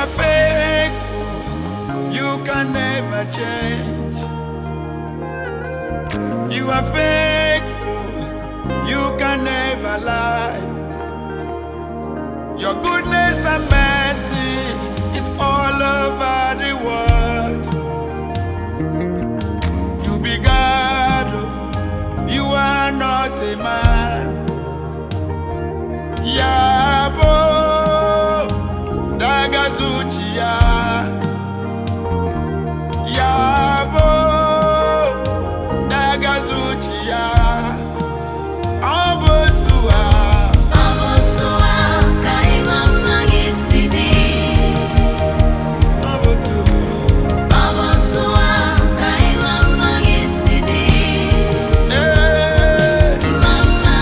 are faithful, you can never change. You are faithful, you can never lie. Your goodness and mercy is all over the world. You be God, you are not a man. Yabo Dagazuchia, Yabo Dagazuchia, Abotua, Abotua, Kaimama Gisidi. Abotua, Kaimama Gisidi. Mama,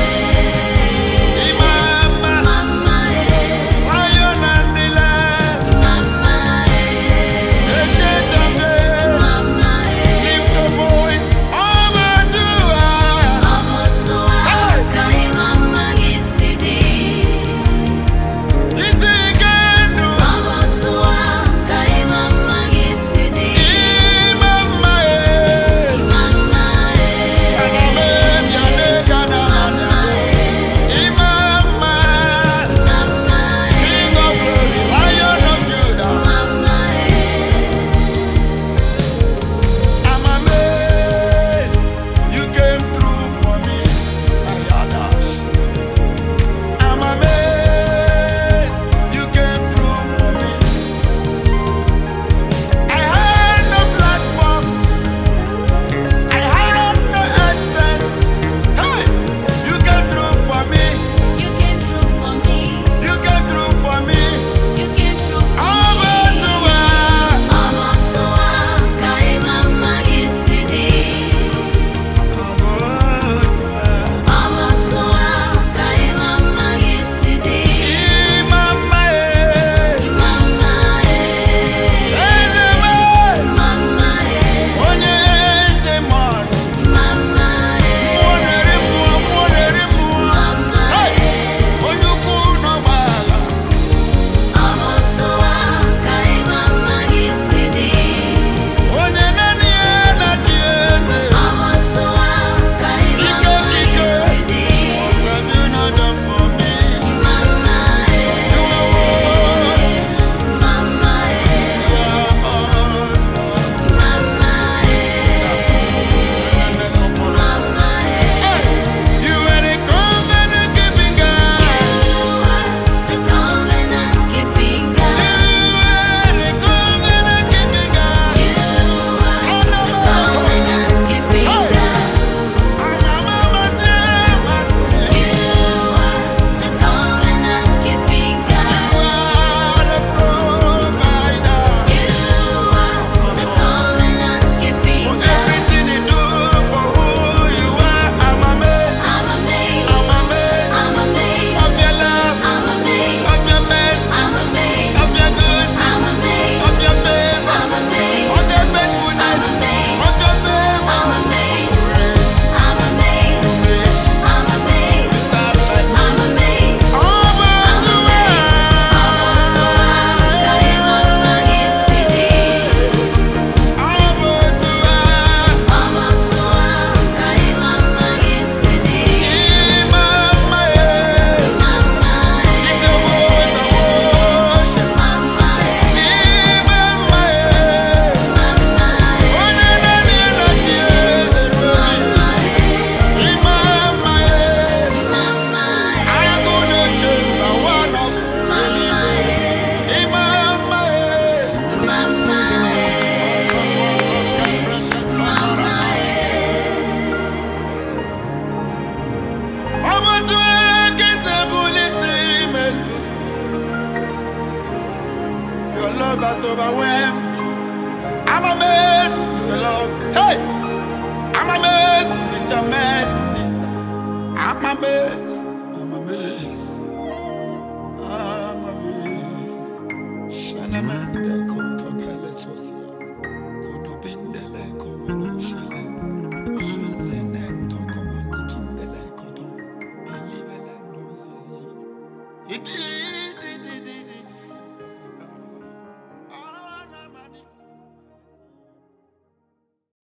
Mama, Lion and the Lamb, Mama, Ancient of Days, Mama, lift your voice, Abotua. Abotua, Kaimama Gisidi. Isigendo, Abotua, Kaimama Gisidi. Imama, Mama, Shaname, Yane, Kanamanya, Imama, Mama, King of glory, Lion of Judah. Mama, I'm amazed you came through for me. Ayadash. I'm amazed you came through for me. I had no platform, I had no access. Hey, you came through for me. you came through for me. You came through for me. You came through for I'm me. to Abotua, Kaimama Gisidi. Abotua, Kaimama Gisidi. Mama, Mama, Mama, Abotua, Kaimama Gisidi. Abotua, Kaimama Gisidi. Mama, Mama, You are the covenant keeping God. the covenant keeping God. You are the covenant keeping God. You are the covenant keeping God. Mama say, You are the covenant keeping God. you are the provider. You are the covenant keeping God. Everything you do for who you are, I'm amazed. I'm amazed. I'm amazed I'm amazed. of your love, I'm amazed. of your mercy, I'm amazed. of your goodness, I'm amazed. of your favor, I'm amazed. of your faithfulness, I'm amazed. of your favor. I'm amazed. Praise I'm amazed. me. I'm amazed. Stop like me. I'm amazed. Your love has overwhelmed. I'm amazed with your love. Hey, I'm amazed with your mercy. I'm amazed. I'm amazed. I'm amazed. Shanamanda koto pele sosia. Kodo bindele kowelo shale. Zulzenento komandi kindele koto. Iyevele no zizi.